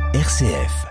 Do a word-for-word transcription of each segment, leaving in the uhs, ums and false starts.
R C F.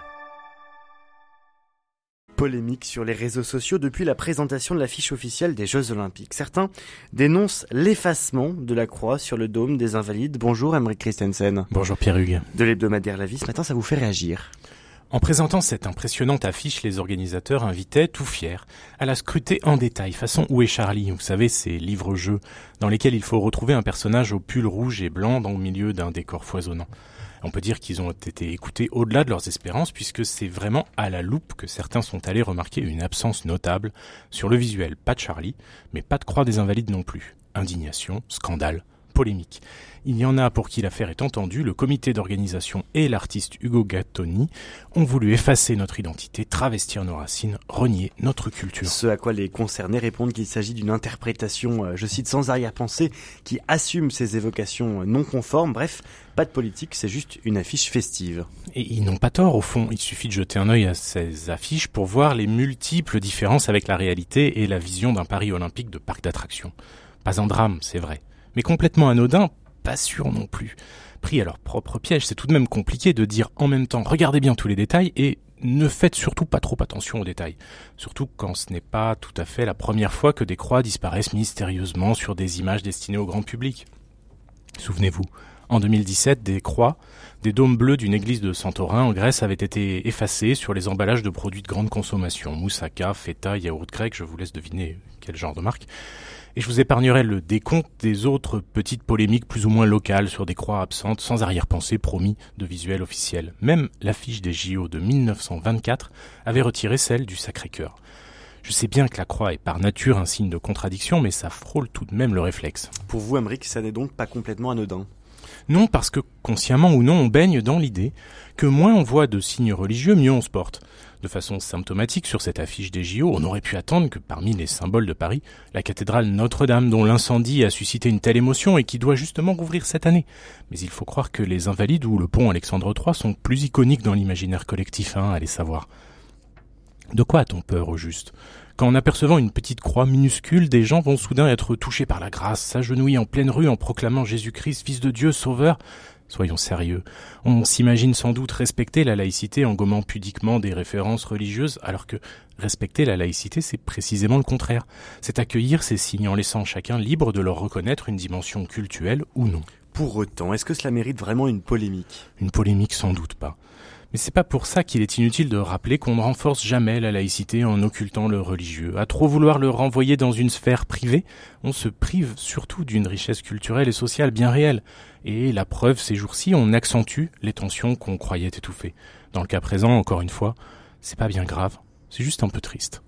Polémique sur les réseaux sociaux depuis la présentation de l'affiche officielle des Jeux Olympiques. Certains dénoncent l'effacement de la croix sur le dôme des Invalides. Bonjour Aymeric Christensen. Bonjour Pierre-Hugues. De l'hebdomadaire La Vie, ce matin ça vous fait réagir? En présentant cette impressionnante affiche, les organisateurs invitaient, tout fiers, à la scruter en détail, façon Où est Charlie ? Vous savez, ces livres-jeux dans lesquels il faut retrouver un personnage au pull rouge et blanc dans le milieu d'un décor foisonnant. On peut dire qu'ils ont été écoutés au-delà de leurs espérances, puisque c'est vraiment à la loupe que certains sont allés remarquer une absence notable sur le visuel. Pas de Charlie, mais pas de croix des Invalides non plus. Indignation, scandale, polémique. Il y en a pour qui l'affaire est entendue. Le comité d'organisation et l'artiste Ugo Gattoni ont voulu effacer notre identité, travestir nos racines, renier notre culture. Ce à quoi les concernés répondent qu'il s'agit d'une interprétation, je cite, sans arrière-pensée, qui assume ses évocations non conformes. Bref, pas de politique, c'est juste une affiche festive. Et ils n'ont pas tort au fond, il suffit de jeter un œil à ces affiches pour voir les multiples différences avec la réalité et la vision d'un Paris olympique de parc d'attractions. Pas un drame, c'est vrai, mais complètement anodin, pas sûr non plus. Pris à leur propre piège, c'est tout de même compliqué de dire en même temps « regardez bien tous les détails » et ne faites surtout pas trop attention aux détails. Surtout quand ce n'est pas tout à fait la première fois que des croix disparaissent mystérieusement sur des images destinées au grand public. Souvenez-vous, en deux mille dix-sept, des croix, des dômes bleus d'une église de Santorin en Grèce avaient été effacés sur les emballages de produits de grande consommation. Moussaka, feta, yaourt grec, je vous laisse deviner quel genre de marque. Et je vous épargnerai le décompte des autres petites polémiques plus ou moins locales sur des croix absentes sans arrière-pensée promis de visuel officiel. Même l'affiche des J O de dix-neuf cent vingt-quatre avait retiré celle du Sacré-Cœur. Je sais bien que la croix est par nature un signe de contradiction, mais ça frôle tout de même le réflexe. Pour vous, Aymeric, ça n'est donc pas complètement anodin? Non, parce que, consciemment ou non, on baigne dans l'idée que moins on voit de signes religieux, mieux on se porte. De façon symptomatique, sur cette affiche des J O, on aurait pu attendre que parmi les symboles de Paris, la cathédrale Notre-Dame, dont l'incendie a suscité une telle émotion et qui doit justement rouvrir cette année. Mais il faut croire que les Invalides ou le pont Alexandre trois sont plus iconiques dans l'imaginaire collectif, hein, allez savoir. De quoi a-t-on peur au juste ? Quand en apercevant une petite croix minuscule, des gens vont soudain être touchés par la grâce, s'agenouiller en pleine rue en proclamant Jésus-Christ, Fils de Dieu, Sauveur. Soyons sérieux. On s'imagine sans doute respecter la laïcité en gommant pudiquement des références religieuses, alors que respecter la laïcité, c'est précisément le contraire. C'est accueillir ces signes en laissant chacun libre de leur reconnaître une dimension cultuelle ou non. Pour autant, est-ce que cela mérite vraiment une polémique ? Une polémique sans doute pas. Mais c'est pas pour ça qu'il est inutile de rappeler qu'on ne renforce jamais la laïcité en occultant le religieux. À trop vouloir le renvoyer dans une sphère privée, on se prive surtout d'une richesse culturelle et sociale bien réelle. Et la preuve, ces jours-ci, on accentue les tensions qu'on croyait étouffées. Dans le cas présent, encore une fois, c'est pas bien grave, c'est juste un peu triste.